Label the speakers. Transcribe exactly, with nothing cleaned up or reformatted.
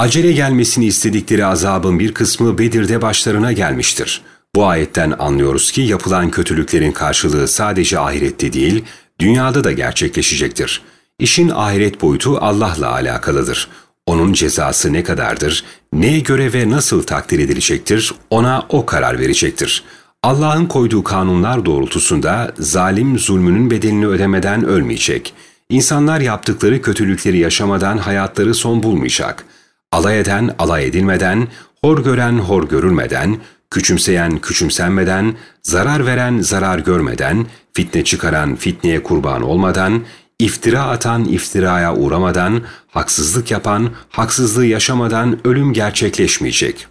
Speaker 1: Acele gelmesini istedikleri azabın bir kısmı Bedir'de başlarına gelmiştir. Bu ayetten anlıyoruz ki yapılan kötülüklerin karşılığı sadece ahirette değil, dünyada da gerçekleşecektir. İşin ahiret boyutu Allah'la alakalıdır. Onun cezası ne kadardır, neye göre ve nasıl takdir edilecektir, ona O karar verecektir. Allah'ın koyduğu kanunlar doğrultusunda zalim zulmünün bedelini ödemeden ölmeyecek. İnsanlar yaptıkları kötülükleri yaşamadan hayatları son bulmayacak. Alay eden alay edilmeden, hor gören hor görülmeden, küçümseyen küçümsenmeden, zarar veren zarar görmeden, fitne çıkaran fitneye kurban olmadan, iftira atan iftiraya uğramadan, haksızlık yapan haksızlığı yaşamadan ölüm gerçekleşmeyecek.